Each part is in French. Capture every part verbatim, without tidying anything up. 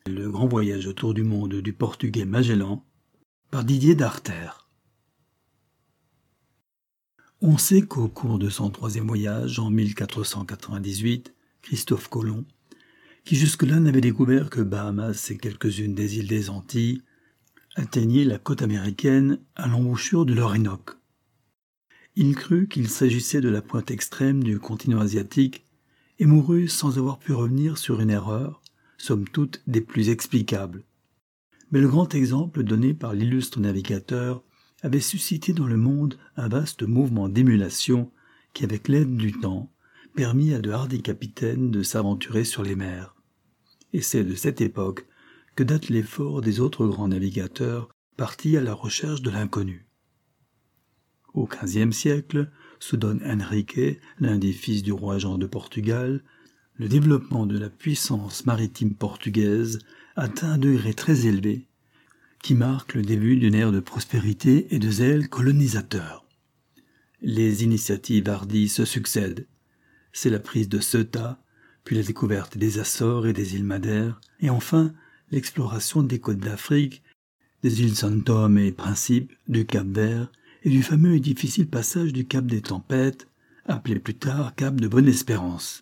Le grand voyage autour du monde du Portugais Magellan par Didier Darter. On sait qu'au cours de son troisième voyage, en mille quatre cent quatre-vingt-dix-huit, Christophe Colomb, qui jusque-là n'avait découvert que Bahamas et quelques-unes des îles des Antilles, atteignit la côte américaine à l'embouchure de l'Orinoque. Il crut qu'il s'agissait de la pointe extrême du continent asiatique et mourut sans avoir pu revenir sur une erreur, somme toute des plus explicables. Mais le grand exemple donné par l'illustre navigateur avait suscité dans le monde un vaste mouvement d'émulation qui, avec l'aide du temps, permit à de hardis capitaines de s'aventurer sur les mers. Et c'est de cette époque que date l'effort des autres grands navigateurs partis à la recherche de l'inconnu. Au quinzième siècle, sous Don Henrique, l'un des fils du roi Jean de Portugal, le développement de la puissance maritime portugaise atteint un degré très élevé, qui marque le début d'une ère de prospérité et de zèle colonisateur. Les initiatives hardies se succèdent. C'est la prise de Ceuta, puis la découverte des Açores et des îles Madère, et enfin l'exploration des côtes d'Afrique, des îles São Tomé et Principe, du Cap-Vert et du fameux et difficile passage du Cap des Tempêtes, appelé plus tard Cap de Bonne-Espérance.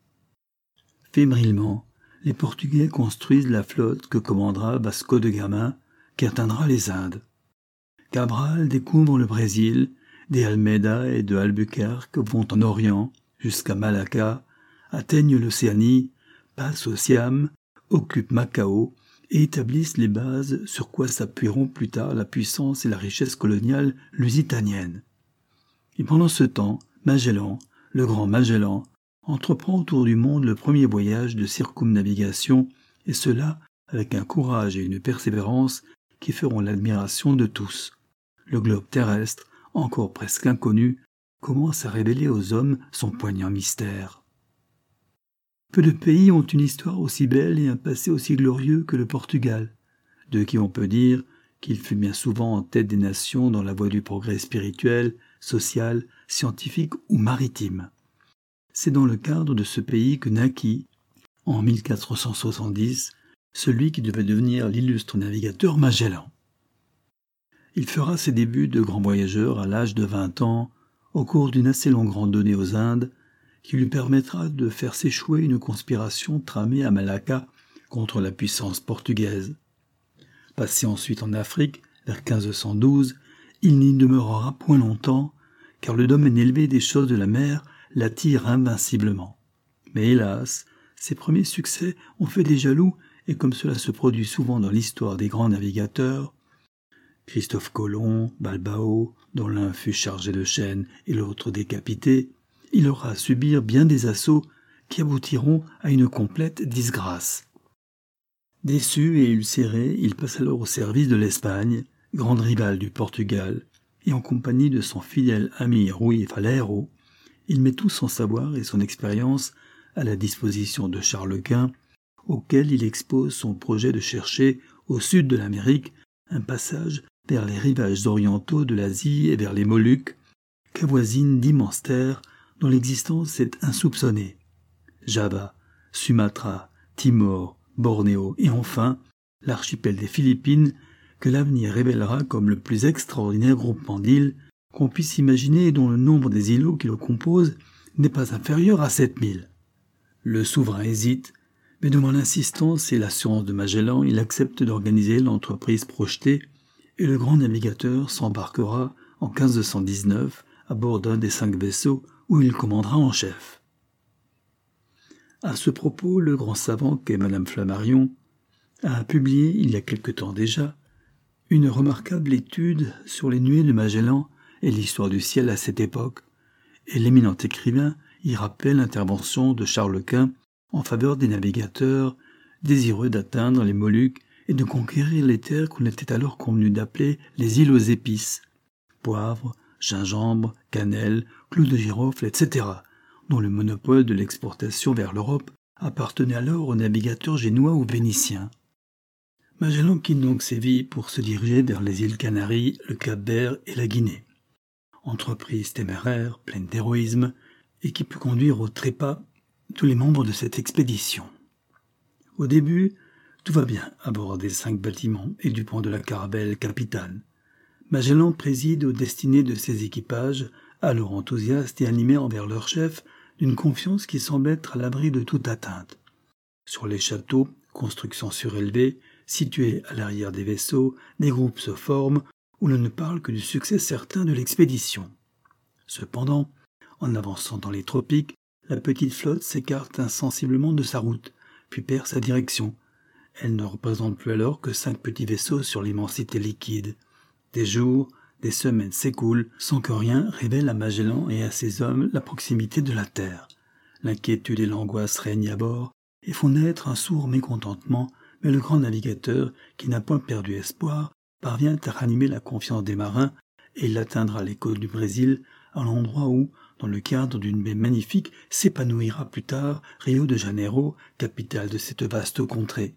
Fébrilement, les Portugais construisent la flotte que commandera Vasco de Gama, qui atteindra les Indes. Cabral découvre le Brésil, des Almeida et de Albuquerque vont en Orient jusqu'à Malacca, atteignent l'Océanie, passent au Siam, occupent Macao et établissent les bases sur quoi s'appuieront plus tard la puissance et la richesse coloniale lusitanienne. Et pendant ce temps, Magellan, le grand Magellan, entreprend autour du monde le premier voyage de circumnavigation, et cela avec un courage et une persévérance qui feront l'admiration de tous. Le globe terrestre, encore presque inconnu, commence à révéler aux hommes son poignant mystère. Peu de pays ont une histoire aussi belle et un passé aussi glorieux que le Portugal, de qui on peut dire qu'il fut bien souvent en tête des nations dans la voie du progrès spirituel, social, scientifique ou maritime. C'est dans le cadre de ce pays que naquit, en mille quatre cent soixante-dix, celui qui devait devenir l'illustre navigateur Magellan. Il fera ses débuts de grand voyageur à l'âge de vingt ans, au cours d'une assez longue randonnée aux Indes, qui lui permettra de faire s'échouer une conspiration tramée à Malacca contre la puissance portugaise. Passé ensuite en Afrique, vers quinze cent douze, il n'y demeurera point longtemps, car le domaine élevé des choses de la mer l'attire invinciblement. Mais hélas, ses premiers succès ont fait des jaloux, et comme cela se produit souvent dans l'histoire des grands navigateurs, Christophe Colomb, Balbao, dont l'un fut chargé de chaînes et l'autre décapité, il aura à subir bien des assauts qui aboutiront à une complète disgrâce. Déçu et ulcéré, il passe alors au service de l'Espagne, grande rivale du Portugal, et en compagnie de son fidèle ami Rui Falero, il met tout son savoir et son expérience à la disposition de Charles Quint, auquel il expose son projet de chercher, au sud de l'Amérique, un passage vers les rivages orientaux de l'Asie et vers les Moluques, qu'avoisinent d'immenses terres dont l'existence est insoupçonnée. Java, Sumatra, Timor, Bornéo et enfin l'archipel des Philippines, que l'avenir révélera comme le plus extraordinaire groupement d'îles qu'on puisse imaginer et dont le nombre des îlots qui le composent n'est pas inférieur à sept mille. Le souverain hésite, mais devant l'insistance et l'assurance de Magellan, il accepte d'organiser l'entreprise projetée et le grand navigateur s'embarquera en quinze cent dix-neuf à bord d'un des cinq vaisseaux où il commandera en chef. À ce propos, le grand savant qu'est Madame Flammarion a publié, il y a quelque temps déjà, une remarquable étude sur les nuées de Magellan et l'histoire du ciel à cette époque, et l'éminent écrivain y rappelle l'intervention de Charles Quint en faveur des navigateurs désireux d'atteindre les Moluques et de conquérir les terres qu'on était alors convenu d'appeler les îles aux épices, poivre, gingembre, cannelle, clous de girofle, et cetera, dont le monopole de l'exportation vers l'Europe appartenait alors aux navigateurs génois ou vénitiens. Magellan quitte donc Séville pour se diriger vers les îles Canaries, le Cap-Vert et la Guinée. Entreprise téméraire, pleine d'héroïsme, et qui put conduire au trépas tous les membres de cette expédition. Au début, Tout va bien à bord des cinq bâtiments et du pont de la Caravelle capitale. Magellan préside aux destinées de ses équipages, alors enthousiastes et animés envers leur chef, d'une confiance qui semble être à l'abri de toute atteinte. Sur les châteaux, constructions surélevées, situés à l'arrière des vaisseaux, des groupes se forment où l'on ne parle que du succès certain de l'expédition. Cependant, en avançant dans les tropiques, la petite flotte s'écarte insensiblement de sa route, puis perd sa direction. Elle ne représente plus alors que cinq petits vaisseaux sur l'immensité liquide. Des jours, des semaines s'écoulent sans que rien révèle à Magellan et à ses hommes la proximité de la Terre. L'inquiétude et l'angoisse règnent à bord et font naître un sourd mécontentement, mais le grand navigateur, qui n'a point perdu espoir, parvient à ranimer la confiance des marins et il atteindra les côtes du Brésil, à l'endroit où, dans le cadre d'une baie magnifique, s'épanouira plus tard Rio de Janeiro, capitale de cette vaste contrée.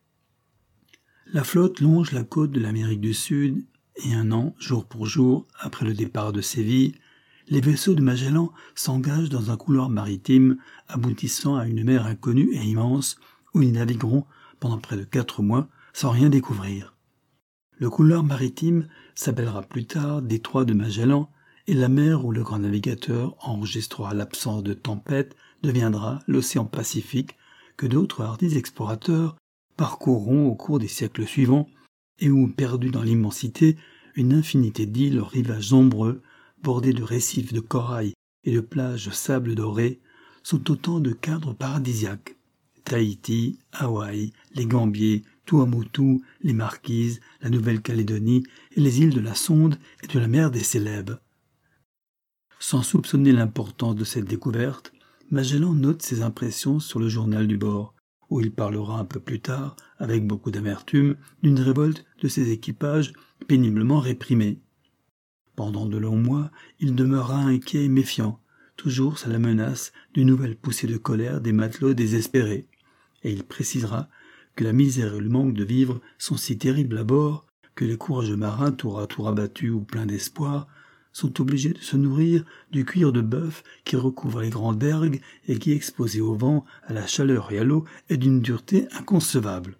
La flotte longe la côte de l'Amérique du Sud et un an, jour pour jour, après le départ de Séville, les vaisseaux de Magellan s'engagent dans un couloir maritime aboutissant à une mer inconnue et immense où ils navigueront pendant près de quatre mois sans rien découvrir. Le couloir maritime s'appellera plus tard détroit de Magellan et la mer où le grand navigateur enregistrera l'absence de tempête deviendra l'océan Pacifique que d'autres hardis explorateurs parcourront au cours des siècles suivants et où, perdus dans l'immensité, une infinité d'îles aux rivages ombreux, bordés de récifs de corail et de plages de sable doré, sont autant de cadres paradisiaques. Tahiti, Hawaï, les Gambiers, Tuamotu, les Marquises, la Nouvelle-Calédonie et les îles de la Sonde et de la mer des Célèbes. Sans soupçonner l'importance de cette découverte, Magellan note ses impressions sur le journal du bord, où il parlera un peu plus tard, avec beaucoup d'amertume, d'une révolte de ses équipages péniblement réprimés. Pendant de longs mois, il demeura inquiet et méfiant, toujours sous la menace d'une nouvelle poussée de colère des matelots désespérés, et il précisera que la misère et le manque de vivres sont si terribles à bord que les courageux marins, tour à tour abattus ou pleins d'espoir, sont obligés de se nourrir du cuir de bœuf qui recouvre les grandes bergues et qui, exposé au vent, à la chaleur et à l'eau, est d'une dureté inconcevable.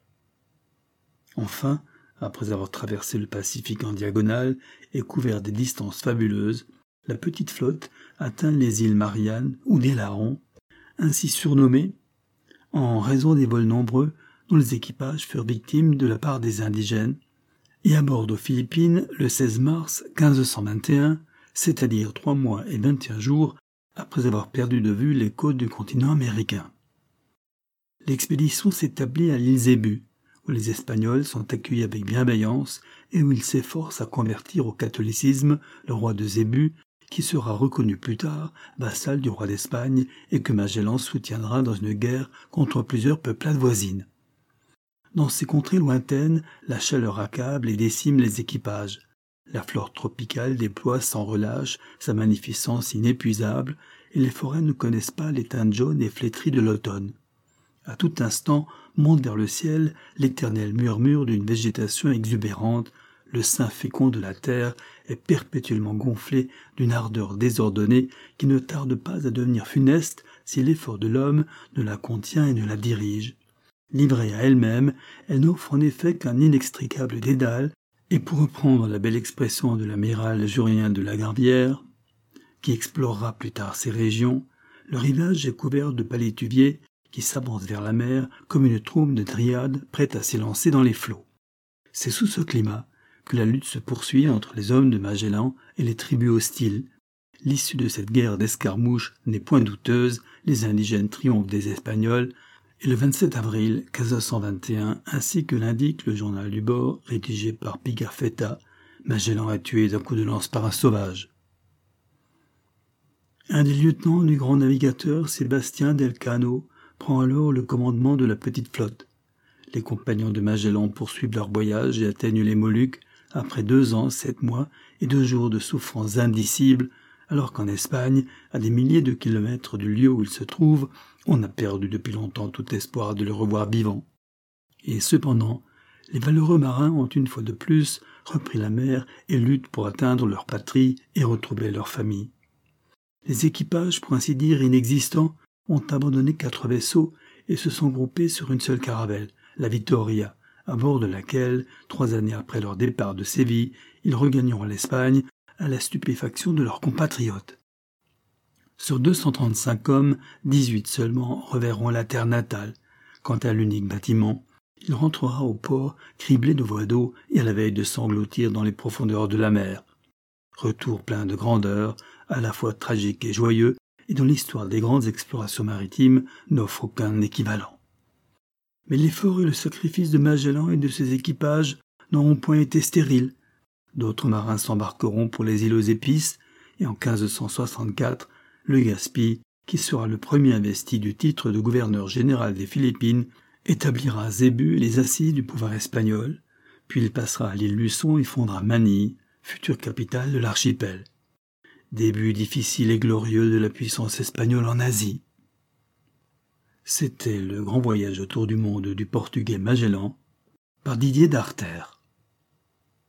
Enfin, après avoir traversé le Pacifique en diagonale et couvert des distances fabuleuses, la petite flotte atteint les îles Mariannes ou des Larrons, ainsi surnommées en raison des vols nombreux dont les équipages furent victimes de la part des indigènes, et aborde aux Philippines le seize mars quinze cent vingt et un, c'est-à-dire trois mois et vingt et un jours après avoir perdu de vue les côtes du continent américain. L'expédition s'établit à l'île Zébu, où les Espagnols sont accueillis avec bienveillance et où ils s'efforcent à convertir au catholicisme le roi de Zébu, qui sera reconnu plus tard vassal du roi d'Espagne et que Magellan soutiendra dans une guerre contre plusieurs peuplades voisines. Dans ces contrées lointaines, la chaleur accable et décime les équipages. La flore tropicale déploie sans relâche sa magnificence inépuisable et les forêts ne connaissent pas les teintes jaunes et flétries de l'automne. À tout instant monte vers le ciel l'éternel murmure d'une végétation exubérante. Le sein fécond de la terre est perpétuellement gonflé d'une ardeur désordonnée qui ne tarde pas à devenir funeste si l'effort de l'homme ne la contient et ne la dirige. Livrée à elle-même, elle n'offre en effet qu'un inextricable dédale, et pour reprendre la belle expression de l'amiral Jurien de la Gravière, qui explorera plus tard ces régions, le rivage est couvert de palétuviers qui s'avancent vers la mer comme une troupe de dryades prête à s'élancer dans les flots. C'est sous ce climat que la lutte se poursuit entre les hommes de Magellan et les tribus hostiles. L'issue de cette guerre d'escarmouches n'est point douteuse, les indigènes triomphent des Espagnols, et le vingt-sept avril quinze cent vingt et un, ainsi que l'indique le journal du bord, rédigé par Pigafetta, Magellan est tué d'un coup de lance par un sauvage. Un des lieutenants du grand navigateur, Sébastien Delcano, prend alors le commandement de la petite flotte. Les compagnons de Magellan poursuivent leur voyage et atteignent les Moluques après deux ans, sept mois et deux jours de souffrances indicibles, alors qu'en Espagne, à des milliers de kilomètres du lieu où ils se trouvent, on a perdu depuis longtemps tout espoir de le revoir vivant. Et cependant, les valeureux marins ont une fois de plus repris la mer et luttent pour atteindre leur patrie et retrouver leur famille. Les équipages, pour ainsi dire inexistants, ont abandonné quatre vaisseaux et se sont groupés sur une seule caravelle, la Victoria, à bord de laquelle, trois années après leur départ de Séville, ils regagneront l'Espagne à la stupéfaction de leurs compatriotes. Sur deux cent trente-cinq hommes, dix-huit seulement reverront la terre natale. Quant à l'unique bâtiment, il rentrera au port criblé de voies d'eau et à la veille de s'engloutir dans les profondeurs de la mer. Retour plein de grandeur, à la fois tragique et joyeux, et dont l'histoire des grandes explorations maritimes n'offre aucun équivalent. Mais l'effort et le sacrifice de Magellan et de ses équipages n'auront point été stériles. D'autres marins s'embarqueront pour les îles aux épices, et en quinze cent soixante-quatre, Legazpi, qui sera le premier investi du titre de gouverneur général des Philippines, établira à Zébu les assises du pouvoir espagnol, puis il passera à l'île Luçon et fondera Manille, future capitale de l'archipel. Début difficile et glorieux de la puissance espagnole en Asie. C'était le grand voyage autour du monde du Portugais Magellan par Didier Darter.